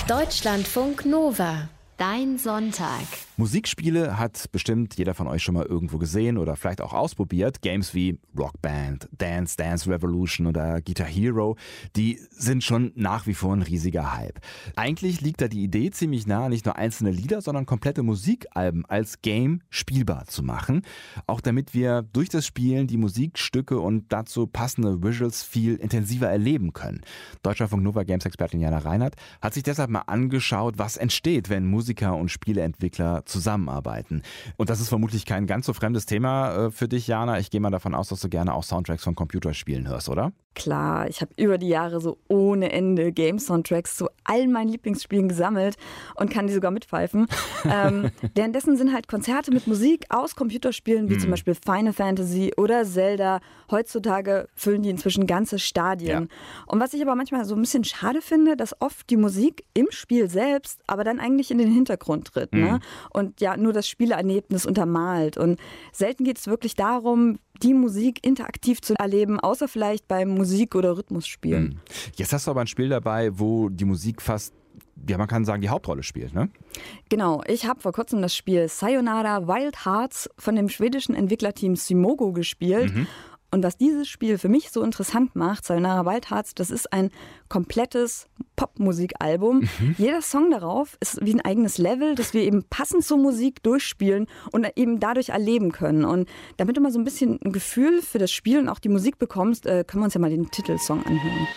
Deutschlandfunk Nova. Dein Sonntag. Musikspiele hat bestimmt jeder von euch schon mal irgendwo gesehen oder vielleicht auch ausprobiert. Games wie Rock Band, Dance Dance Revolution oder Guitar Hero, die sind schon nach wie vor ein riesiger Hype. Eigentlich liegt da die Idee ziemlich nah, nicht nur einzelne Lieder, sondern komplette Musikalben als Game spielbar zu machen. Auch damit wir durch das Spielen die Musikstücke und dazu passende Visuals viel intensiver erleben können. Deutschlandfunk Nova Games-Expertin Jana Reinhardt hat sich deshalb mal angeschaut, was entsteht, wenn Musiker und Spieleentwickler zusammenarbeiten. Und das ist vermutlich kein ganz so fremdes Thema für dich, Jana. Ich gehe mal davon aus, dass du gerne auch Soundtracks von Computerspielen hörst, oder? Klar, ich habe über die Jahre so ohne Ende Game-Soundtracks zu all meinen Lieblingsspielen gesammelt und kann die sogar mitpfeifen. Währenddessen sind halt Konzerte mit Musik aus Computerspielen, wie zum Beispiel Final Fantasy oder Zelda. Heutzutage füllen die inzwischen ganze Stadien. Ja. Und was ich aber manchmal so ein bisschen schade finde, dass oft die Musik im Spiel selbst aber dann eigentlich in den Hintergrund tritt. Ne? Und ja, nur das Spielerlebnis untermalt. Und selten geht es wirklich darum, die Musik interaktiv zu erleben, außer vielleicht beim Musik- oder Rhythmusspielen. Jetzt hast du aber ein Spiel dabei, wo die Musik fast, ja, man kann sagen, die Hauptrolle spielt, ne? Genau, ich habe vor kurzem das Spiel Sayonara Wild Hearts von dem schwedischen Entwicklerteam Simogo gespielt. Und was dieses Spiel für mich so interessant macht, Sayonara Wild Hearts, das ist ein komplettes Popmusikalbum. Jeder Song darauf ist wie ein eigenes Level, das wir eben passend zur Musik durchspielen und eben dadurch erleben können. Und damit du mal so ein bisschen ein Gefühl für das Spiel und auch die Musik bekommst, können wir uns ja mal den Titelsong anhören.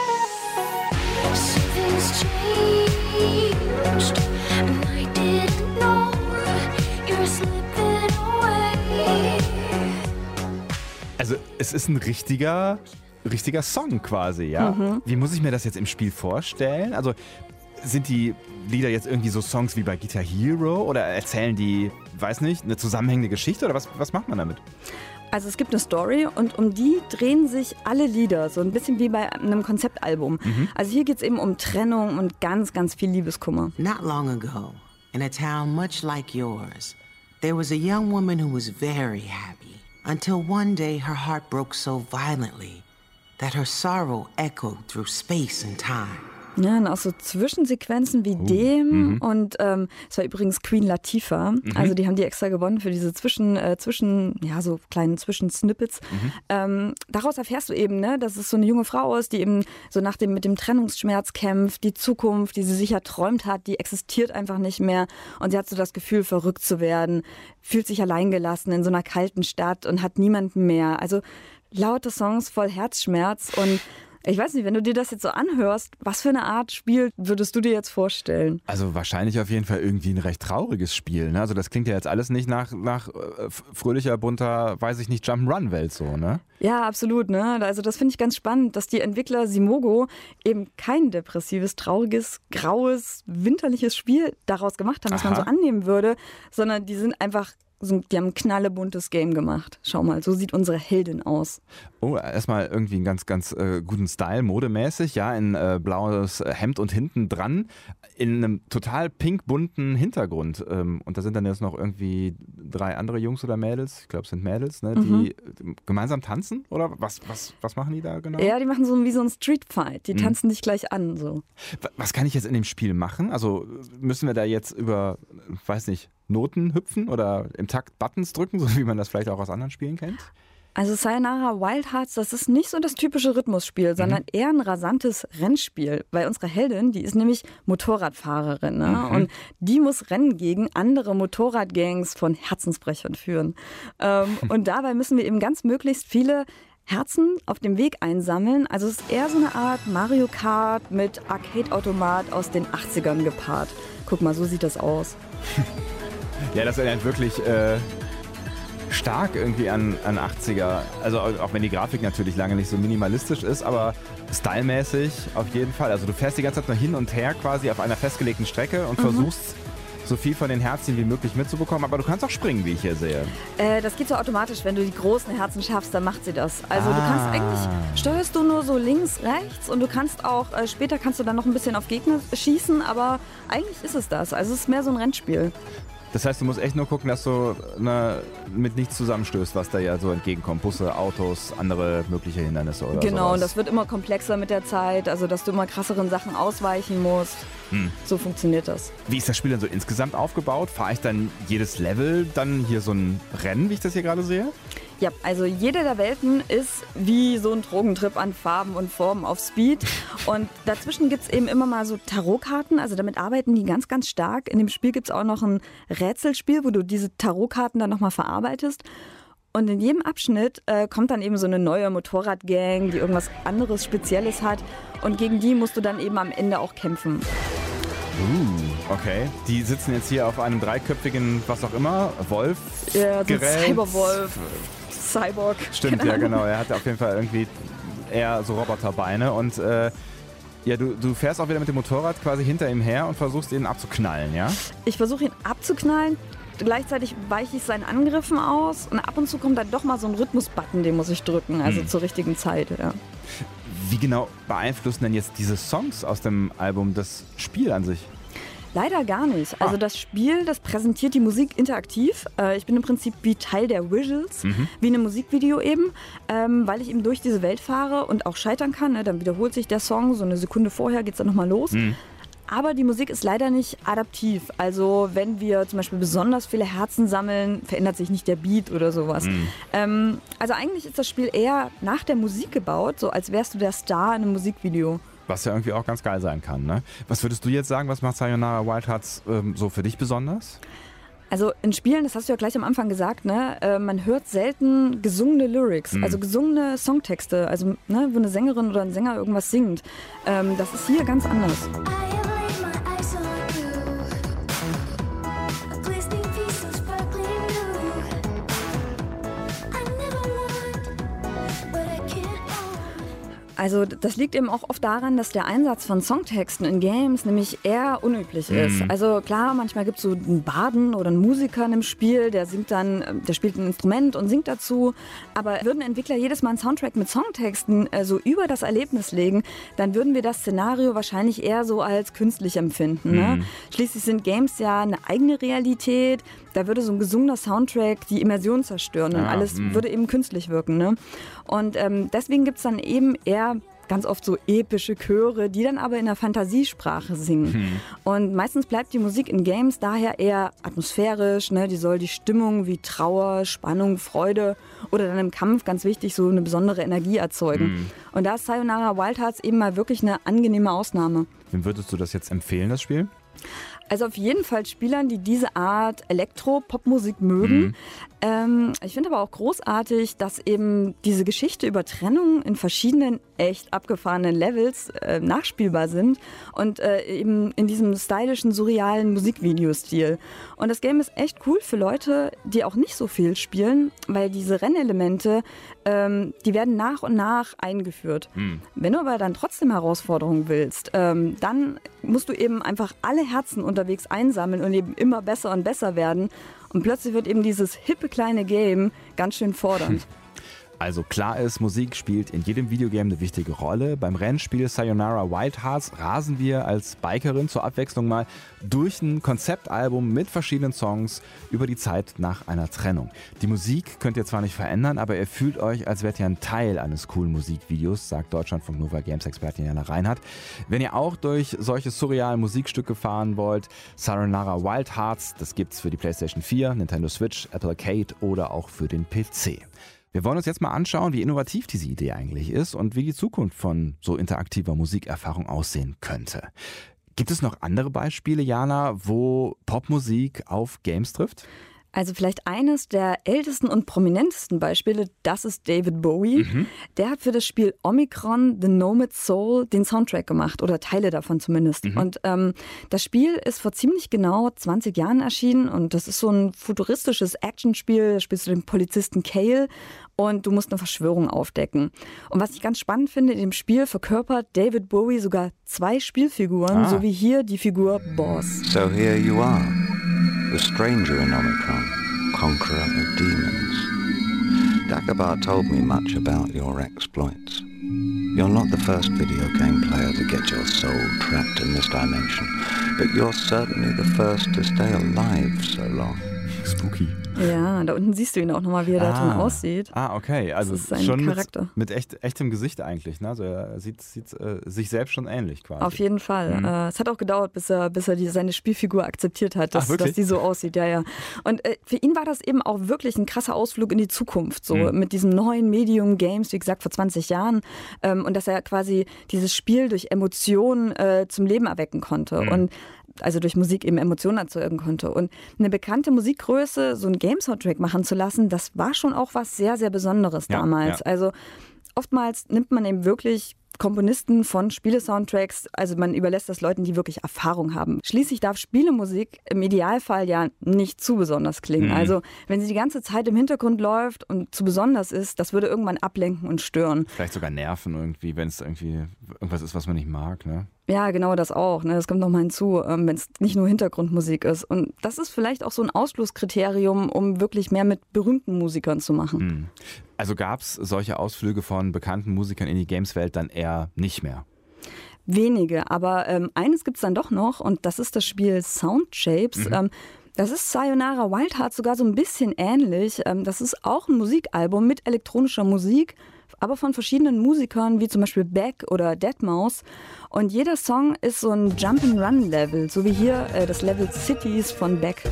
Also es ist ein richtiger Song quasi, ja? Wie muss ich mir das jetzt im Spiel vorstellen? Also sind die Lieder jetzt irgendwie so Songs wie bei Guitar Hero oder erzählen die, weiß nicht, eine zusammenhängende Geschichte oder was macht man damit? Also es gibt eine Story und um die drehen sich alle Lieder, so ein bisschen wie bei einem Konzeptalbum. Also hier geht es eben um Trennung und ganz, ganz viel Liebeskummer. Not long ago, in a town much like yours, there was a young woman who was very happy. Until one day her heart broke so violently that her sorrow echoed through space and time. Ja, und auch so Zwischensequenzen wie dem und es war übrigens Queen Latifah, also die haben die extra gewonnen für diese so kleinen Zwischensnippets. Daraus erfährst du eben, ne, dass es so eine junge Frau ist, die eben so mit dem Trennungsschmerz kämpft, die Zukunft, die sie sich erträumt hat, die existiert einfach nicht mehr und sie hat so das Gefühl, verrückt zu werden, fühlt sich alleingelassen in so einer kalten Stadt und hat niemanden mehr. Also laute Songs voll Herzschmerz und ich weiß nicht, wenn du dir das jetzt so anhörst, was für eine Art Spiel würdest du dir jetzt vorstellen? Also wahrscheinlich auf jeden Fall irgendwie ein recht trauriges Spiel. Ne? Also das klingt ja jetzt alles nicht nach fröhlicher, bunter, weiß ich nicht, Jump'n'Run-Welt so, ne? Ja, absolut. Ne? Also das finde ich ganz spannend, dass die Entwickler Simogo eben kein depressives, trauriges, graues, winterliches Spiel daraus gemacht haben, was man so annehmen würde, sondern die sind einfach die haben ein knallebuntes Game gemacht. Schau mal, so sieht unsere Heldin aus. Oh, erstmal irgendwie einen ganz, ganz guten Style, modemäßig, ja, in blaues Hemd und hinten dran in einem total pink-bunten Hintergrund. Und da sind dann jetzt noch irgendwie 3 andere Jungs oder Mädels, ich glaube es sind Mädels, ne, die gemeinsam tanzen? Oder was machen die da genau? Ja, die machen so wie so ein Streetfight. Die tanzen dich gleich an. So. Was kann ich jetzt in dem Spiel machen? Also müssen wir da jetzt über, weiß nicht, Noten hüpfen oder im Takt Buttons drücken, so wie man das vielleicht auch aus anderen Spielen kennt? Also Sayonara Wild Hearts, das ist nicht so das typische Rhythmusspiel, sondern eher ein rasantes Rennspiel. Weil unsere Heldin, die ist nämlich Motorradfahrerin. Ne? Und die muss Rennen gegen andere Motorradgangs von Herzensbrechern führen. Und dabei müssen wir eben ganz möglichst viele Herzen auf dem Weg einsammeln. Also es ist eher so eine Art Mario Kart mit Arcade-Automat aus den 80ern gepaart. Guck mal, so sieht das aus. Ja, das erinnert wirklich stark irgendwie an 80er. Also auch wenn die Grafik natürlich lange nicht so minimalistisch ist, aber stylmäßig auf jeden Fall. Also du fährst die ganze Zeit nur hin und her quasi auf einer festgelegten Strecke und versuchst so viel von den Herzen wie möglich mitzubekommen, aber du kannst auch springen, wie ich hier sehe. Das geht so automatisch, wenn du die großen Herzen schaffst, dann macht sie das. Also du kannst eigentlich, steuerst du nur so links, rechts und du kannst auch, später kannst du dann noch ein bisschen auf Gegner schießen, aber eigentlich ist es das. Also es ist mehr so ein Rennspiel. Das heißt, du musst echt nur gucken, dass du mit nichts zusammenstößt, was da ja so entgegenkommt. Busse, Autos, andere mögliche Hindernisse oder Genau, sowas. und das wird immer komplexer mit der Zeit, also dass du immer krasseren Sachen ausweichen musst. So funktioniert das. Wie ist das Spiel denn so insgesamt aufgebaut? Fahre ich dann jedes Level dann hier so ein Rennen, wie ich das hier gerade sehe? Ja, also jede der Welten ist wie so ein Drogentrip an Farben und Formen auf Speed. Und dazwischen gibt es eben immer mal so Tarotkarten, also damit arbeiten die ganz, ganz stark. In dem Spiel gibt es auch noch ein Rätselspiel, wo du diese Tarotkarten dann nochmal verarbeitest. Und in jedem Abschnitt kommt dann eben so eine neue Motorradgang, die irgendwas anderes Spezielles hat. Und gegen die musst du dann eben am Ende auch kämpfen. Okay. Die sitzen jetzt hier auf einem dreiköpfigen, was auch immer, Wolf. Ja, so ein Gerät. Cyberwolf, Cyborg. Stimmt, ja genau. Er hat auf jeden Fall irgendwie eher so Roboterbeine und ja, du fährst auch wieder mit dem Motorrad quasi hinter ihm her und versuchst ihn abzuknallen, ja? Ich versuche ihn abzuknallen, gleichzeitig weiche ich seinen Angriffen aus und ab und zu kommt dann doch mal so ein Rhythmus-Button, den muss ich drücken, also zur richtigen Zeit, ja. Wie genau beeinflussen denn jetzt diese Songs aus dem Album das Spiel an sich? Leider gar nicht. Also das Spiel, das präsentiert die Musik interaktiv. Ich bin im Prinzip wie Teil der Visuals, wie in einem Musikvideo eben, weil ich eben durch diese Welt fahre und auch scheitern kann. Dann wiederholt sich der Song, so eine Sekunde vorher geht es dann nochmal los. Aber die Musik ist leider nicht adaptiv. Also wenn wir zum Beispiel besonders viele Herzen sammeln, verändert sich nicht der Beat oder sowas. Also eigentlich ist das Spiel eher nach der Musik gebaut, so als wärst du der Star in einem Musikvideo. Was ja irgendwie auch ganz geil sein kann, ne? Was würdest du jetzt sagen, was macht Sayonara Wild Hearts so für dich besonders? Also in Spielen, das hast du ja gleich am Anfang gesagt, ne, man hört selten gesungene Lyrics, also gesungene Songtexte, also ne, wo eine Sängerin oder ein Sänger irgendwas singt. Das ist hier ganz anders. Also das liegt eben auch oft daran, dass der Einsatz von Songtexten in Games nämlich eher unüblich ist. Also klar, manchmal gibt es so einen Barden oder einen Musiker im Spiel, der spielt ein Instrument und singt dazu. Aber würden Entwickler jedes Mal einen Soundtrack mit Songtexten so über das Erlebnis legen, dann würden wir das Szenario wahrscheinlich eher so als künstlich empfinden. Ne? Schließlich sind Games ja eine eigene Realität. Da würde so ein gesungener Soundtrack die Immersion zerstören und alles würde eben künstlich wirken. Ne? Und deswegen gibt es dann eben eher ganz oft so epische Chöre, die dann aber in der Fantasiesprache singen. Und meistens bleibt die Musik in Games daher eher atmosphärisch, ne? Die soll die Stimmung wie Trauer, Spannung, Freude oder dann im Kampf, ganz wichtig, so eine besondere Energie erzeugen. Und da ist Sayonara Wild Hearts eben mal wirklich eine angenehme Ausnahme. Wem würdest du das jetzt empfehlen, das Spiel? Also auf jeden Fall Spielern, die diese Art Elektro-Pop-Musik mögen. Ich finde aber auch großartig, dass eben diese Geschichte über Trennung in verschiedenen echt abgefahrenen Levels nachspielbar sind und eben in diesem stylischen, surrealen Musikvideostil. Und das Game ist echt cool für Leute, die auch nicht so viel spielen, weil diese Rennelemente, die werden nach und nach eingeführt. Wenn du aber dann trotzdem Herausforderungen willst, dann musst du eben einfach alle Herzen unterwegs einsammeln und eben immer besser und besser werden. Und plötzlich wird eben dieses hippe kleine Game ganz schön fordernd. Also klar ist, Musik spielt in jedem Videogame eine wichtige Rolle. Beim Rennspiel Sayonara Wild Hearts rasen wir als Bikerin zur Abwechslung mal durch ein Konzeptalbum mit verschiedenen Songs über die Zeit nach einer Trennung. Die Musik könnt ihr zwar nicht verändern, aber ihr fühlt euch, als wärt ihr ein Teil eines coolen Musikvideos, sagt Deutschlandfunk Nova Games-Expertin Jana Reinhardt. Wenn ihr auch durch solche surrealen Musikstücke fahren wollt, Sayonara Wild Hearts, das gibt's für die PlayStation 4, Nintendo Switch, Apple Arcade oder auch für den PC. Wir wollen uns jetzt mal anschauen, wie innovativ diese Idee eigentlich ist und wie die Zukunft von so interaktiver Musikerfahrung aussehen könnte. Gibt es noch andere Beispiele, Jana, wo Popmusik auf Games trifft? Also vielleicht eines der ältesten und prominentesten Beispiele, das ist David Bowie. Der hat für das Spiel Omikron, The Nomad Soul, den Soundtrack gemacht oder Teile davon zumindest. Und das Spiel ist vor ziemlich genau 20 Jahren erschienen und das ist so ein futuristisches Actionspiel. Da spielst du den Polizisten Cale und du musst eine Verschwörung aufdecken. Und was ich ganz spannend finde, in dem Spiel verkörpert David Bowie sogar 2 Spielfiguren, so wie hier die Figur Boss. So here you are. The stranger in Omicron, conqueror of demons. Dagobah told me much about your exploits. You're not the first video game player to get your soul trapped in this dimension, but you're certainly the first to stay alive so long. Spooky. Ja, da unten siehst du ihn auch nochmal, wie er da drin aussieht. Okay. Also das ist sein schon Charakter. mit echtem Gesicht eigentlich. Ne? Also er sieht sich selbst schon ähnlich quasi. Auf jeden Fall. Es hat auch gedauert, bis er seine Spielfigur akzeptiert hat, dass die so aussieht. Ja. Und für ihn war das eben auch wirklich ein krasser Ausflug in die Zukunft. So mit diesem neuen Medium Games, wie gesagt, vor 20 Jahren. Und dass er quasi dieses Spiel durch Emotionen zum Leben erwecken konnte. Und also durch Musik eben Emotionen erzeugen konnte. Und eine bekannte Musikgröße, so einen Game-Soundtrack machen zu lassen, das war schon auch was sehr, sehr Besonderes damals. Ja. Also oftmals nimmt man eben wirklich Komponisten von Spiele-Soundtracks, also man überlässt das Leuten, die wirklich Erfahrung haben. Schließlich darf Spielemusik im Idealfall ja nicht zu besonders klingen. Also wenn sie die ganze Zeit im Hintergrund läuft und zu besonders ist, das würde irgendwann ablenken und stören. Vielleicht sogar nerven irgendwie, wenn es irgendwie irgendwas ist, was man nicht mag, ne? Ja, genau das auch. Ne? Das kommt nochmal hinzu, wenn es nicht nur Hintergrundmusik ist. Und das ist vielleicht auch so ein Ausschlusskriterium, um wirklich mehr mit berühmten Musikern zu machen. Also gab es solche Ausflüge von bekannten Musikern in die Games-Welt dann eher nicht mehr? Wenige, aber eines gibt es dann doch noch und das ist das Spiel Sound Shapes. Das ist Sayonara Wild Heart sogar so ein bisschen ähnlich. Das ist auch ein Musikalbum mit elektronischer Musik, aber von verschiedenen Musikern, wie zum Beispiel Beck oder Deadmau5. Und jeder Song ist so ein Jump-and-Run-Level, so wie hier das Level Cities von Beck.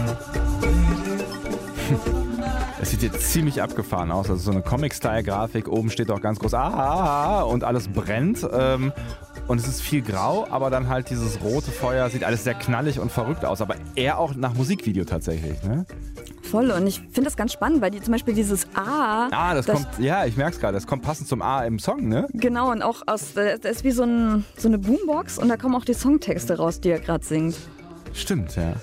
Es sieht jetzt ziemlich abgefahren aus, also so eine Comic-Style-Grafik, oben steht auch ganz groß und alles brennt. Und es ist viel grau, aber dann halt dieses rote Feuer, sieht alles sehr knallig und verrückt aus, aber eher auch nach Musikvideo tatsächlich, ne? Voll, und ich finde das ganz spannend, weil zum Beispiel dieses das kommt, ja, ich merke es gerade, das kommt passend zum A im Song, ne? Genau, und auch das ist wie so eine Boombox und da kommen auch die Songtexte raus, die er gerade singt. Stimmt, ja.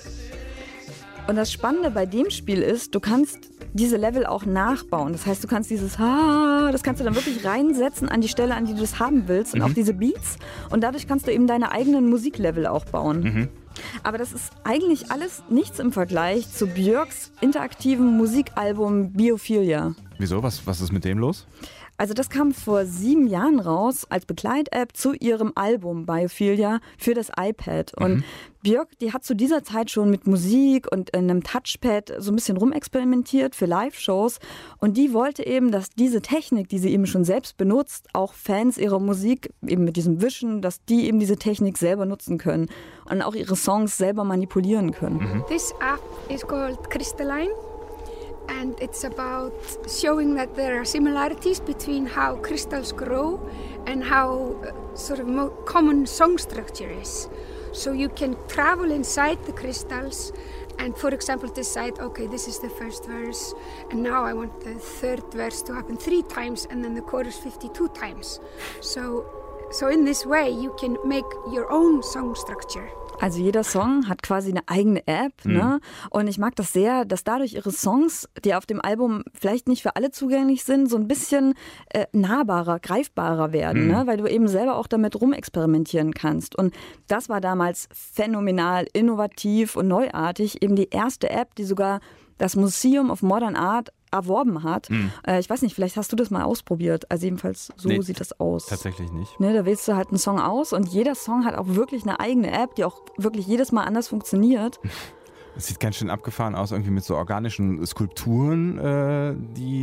Und das Spannende bei dem Spiel ist, du kannst diese Level auch nachbauen. Das heißt, du kannst dieses das kannst du dann wirklich reinsetzen an die Stelle, an die du das haben willst und auch diese Beats. Und dadurch kannst du eben deine eigenen Musiklevel auch bauen. Aber das ist eigentlich alles nichts im Vergleich zu Björks interaktivem Musikalbum Biophilia. Wieso? Was ist mit dem los? Also das kam vor 7 Jahren raus als Begleit-App zu ihrem Album Biophilia für das iPad. Und Björk, die hat zu dieser Zeit schon mit Musik und einem Touchpad so ein bisschen rumexperimentiert für Live-Shows. Und die wollte eben, dass diese Technik, die sie eben schon selbst benutzt, auch Fans ihrer Musik eben mit diesem Wischen, dass die eben diese Technik selber nutzen können und auch ihre Songs selber manipulieren können. This app is called Crystalline. And it's about showing that there are similarities between how crystals grow and how sort of common song structure is. So you can travel inside the crystals and, for example, decide, okay, this is the first verse and now I want the third verse to happen 3 times and then the chorus 52 times. So in this way you can make your own song structure. Also jeder Song hat quasi eine eigene App, ne? Und ich mag das sehr, dass dadurch ihre Songs, die auf dem Album vielleicht nicht für alle zugänglich sind, so ein bisschen nahbarer, greifbarer werden, ne? Weil du eben selber auch damit rumexperimentieren kannst. Und das war damals phänomenal, innovativ und neuartig. Eben die erste App, die sogar das Museum of Modern Art erworben hat. Ich weiß nicht, vielleicht hast du das mal ausprobiert. Also jedenfalls so sieht das aus. Tatsächlich nicht. Ne, da wählst du halt einen Song aus und jeder Song hat auch wirklich eine eigene App, die auch wirklich jedes Mal anders funktioniert. Es sieht ganz schön abgefahren aus, irgendwie mit so organischen Skulpturen,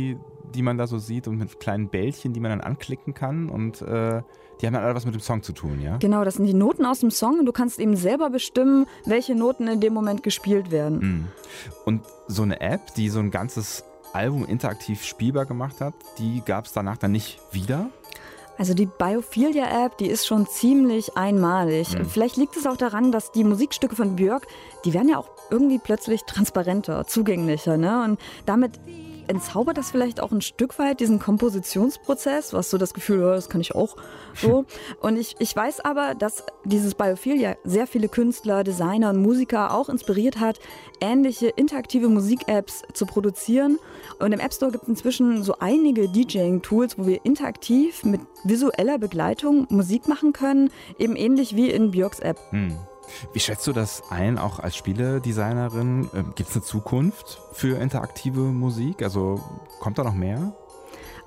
die man da so sieht und mit kleinen Bällchen, die man dann anklicken kann und die haben dann alle was mit dem Song zu tun, ja? Genau, das sind die Noten aus dem Song und du kannst eben selber bestimmen, welche Noten in dem Moment gespielt werden. Und so eine App, die so ein ganzes Album interaktiv spielbar gemacht hat, die gab es danach dann nicht wieder? Also die Biophilia-App, die ist schon ziemlich einmalig. Vielleicht liegt es auch daran, dass die Musikstücke von Björk, die werden ja auch irgendwie plötzlich transparenter, zugänglicher, ne? Und damit entzaubert das vielleicht auch ein Stück weit diesen Kompositionsprozess. Du hast so das Gefühl, ja, das kann ich auch so. Und ich weiß aber, dass dieses Biophilia sehr viele Künstler, Designer und Musiker auch inspiriert hat, ähnliche interaktive Musik-Apps zu produzieren. Und im App Store gibt es inzwischen so einige DJing-Tools, wo wir interaktiv mit visueller Begleitung Musik machen können, eben ähnlich wie in Björks App. Wie schätzt du das ein, auch als Spieledesignerin? Gibt es eine Zukunft für interaktive Musik? Also kommt da noch mehr?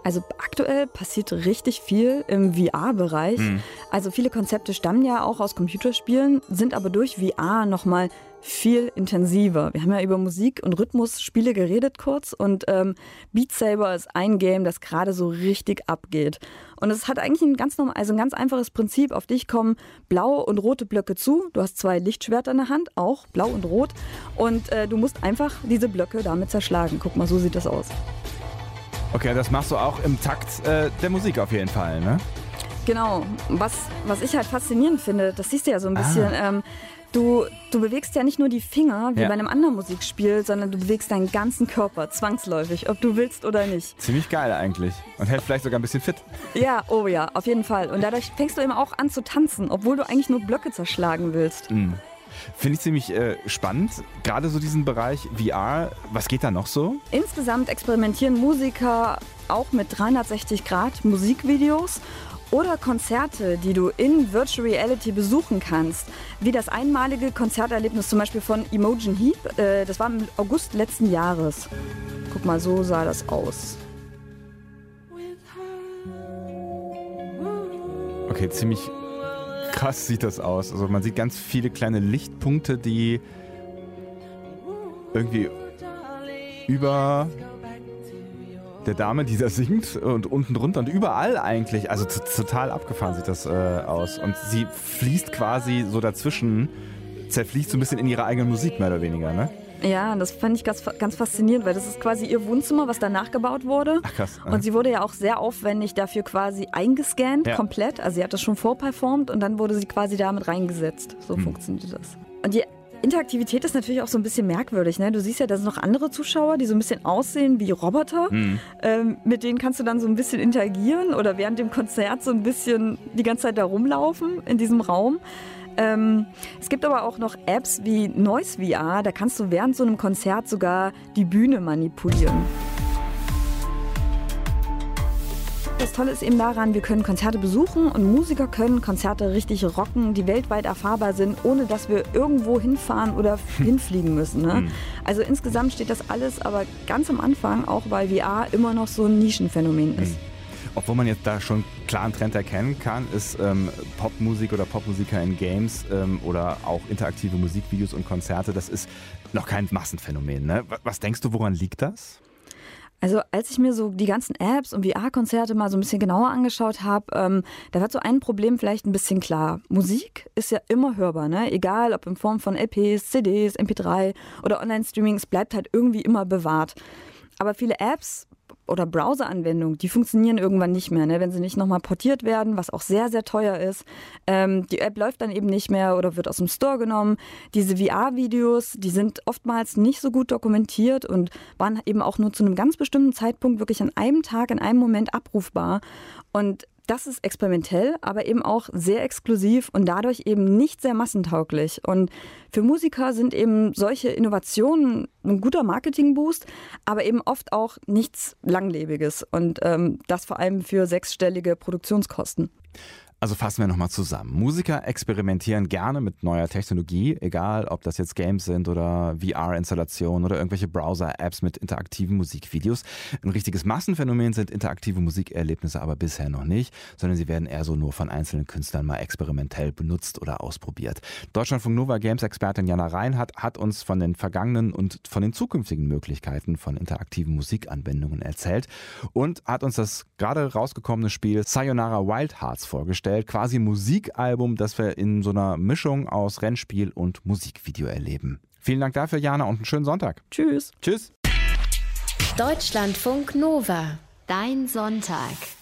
Also aktuell passiert richtig viel im VR-Bereich. Also viele Konzepte stammen ja auch aus Computerspielen, sind aber durch VR nochmal viel intensiver. Wir haben ja über Musik- und Rhythmusspiele geredet kurz und Beat Saber ist ein Game, das gerade so richtig abgeht. Und es hat eigentlich ein ganz einfaches Prinzip. Auf dich kommen blaue und rote Blöcke zu. Du hast 2 Lichtschwerter in der Hand, auch blau und rot. Und du musst einfach diese Blöcke damit zerschlagen. Guck mal, so sieht das aus. Okay, das machst du auch im Takt der Musik auf jeden Fall, ne? Genau. Was ich halt faszinierend finde, das siehst du ja so ein bisschen, du bewegst ja nicht nur die Finger wie bei einem anderen Musikspiel, sondern du bewegst deinen ganzen Körper zwangsläufig, ob du willst oder nicht. Ziemlich geil eigentlich und hält vielleicht sogar ein bisschen fit. Ja, oh ja, auf jeden Fall. Und dadurch fängst du eben auch an zu tanzen, obwohl du eigentlich nur Blöcke zerschlagen willst. Finde ich ziemlich spannend, gerade so diesen Bereich VR. Was geht da noch so? Insgesamt experimentieren Musiker auch mit 360-Grad-Musikvideos oder Konzerte, die du in Virtual Reality besuchen kannst. Wie das einmalige Konzerterlebnis zum Beispiel von Imogen Heap. Das war im August letzten Jahres. Guck mal, so sah das aus. Okay, ziemlich krass sieht das aus. Also man sieht ganz viele kleine Lichtpunkte, die irgendwie über der Dame, die da singt und unten drunter und überall eigentlich. Also total abgefahren sieht das aus. Und sie fließt quasi so dazwischen, zerfließt so ein bisschen in ihre eigene Musik mehr oder weniger, ne? Ja, das fand ich ganz faszinierend, weil das ist quasi ihr Wohnzimmer, was da nachgebaut wurde. Ach krass. Und sie wurde ja auch sehr aufwendig dafür quasi eingescannt, komplett. Also sie hat das schon vorperformt und dann wurde sie quasi damit reingesetzt. So funktioniert das. Und die Interaktivität ist natürlich auch so ein bisschen merkwürdig, ne? Du siehst ja, da sind noch andere Zuschauer, die so ein bisschen aussehen wie Roboter. Mit denen kannst du dann so ein bisschen interagieren oder während dem Konzert so ein bisschen die ganze Zeit da rumlaufen in diesem Raum. Es gibt aber auch noch Apps wie Noise VR, da kannst du während so einem Konzert sogar die Bühne manipulieren. Das Tolle ist eben daran, wir können Konzerte besuchen und Musiker können Konzerte richtig rocken, die weltweit erfahrbar sind, ohne dass wir irgendwo hinfahren oder hinfliegen müssen. Ne? Also insgesamt steht das alles aber ganz am Anfang, auch weil VR immer noch so ein Nischenphänomen ist. Obwohl man jetzt da schon klar einen Trend erkennen kann, ist Popmusik oder Popmusiker in Games oder auch interaktive Musikvideos und Konzerte, das ist noch kein Massenphänomen. Ne? Was denkst du, woran liegt das? Also als ich mir so die ganzen Apps und VR-Konzerte mal so ein bisschen genauer angeschaut habe, da wird so ein Problem vielleicht ein bisschen klar. Musik ist ja immer hörbar, ne? Egal ob in Form von LPs, CDs, MP3 oder Online-Streaming, es bleibt halt irgendwie immer bewahrt. Aber viele Apps oder Browser-Anwendungen, die funktionieren irgendwann nicht mehr, ne? Wenn sie nicht nochmal portiert werden, was auch sehr, sehr teuer ist. Die App läuft dann eben nicht mehr oder wird aus dem Store genommen. Diese VR-Videos, die sind oftmals nicht so gut dokumentiert und waren eben auch nur zu einem ganz bestimmten Zeitpunkt wirklich an einem Tag, in einem Moment abrufbar. Und das ist experimentell, aber eben auch sehr exklusiv und dadurch eben nicht sehr massentauglich. Und für Musiker sind eben solche Innovationen ein guter Marketingboost, aber eben oft auch nichts Langlebiges. Und das vor allem für 6-stellige Produktionskosten. Also fassen wir nochmal zusammen. Musiker experimentieren gerne mit neuer Technologie, egal ob das jetzt Games sind oder VR-Installationen oder irgendwelche Browser-Apps mit interaktiven Musikvideos. Ein richtiges Massenphänomen sind interaktive Musikerlebnisse aber bisher noch nicht, sondern sie werden eher so nur von einzelnen Künstlern mal experimentell benutzt oder ausprobiert. Deutschlandfunk Nova Games-Expertin Jana Reinhardt hat uns von den vergangenen und von den zukünftigen Möglichkeiten von interaktiven Musikanwendungen erzählt und hat uns das gerade rausgekommene Spiel Sayonara Wild Hearts vorgestellt. Quasi ein Musikalbum, das wir in so einer Mischung aus Rennspiel und Musikvideo erleben. Vielen Dank dafür, Jana, und einen schönen Sonntag. Tschüss. Tschüss. Deutschlandfunk Nova. Dein Sonntag.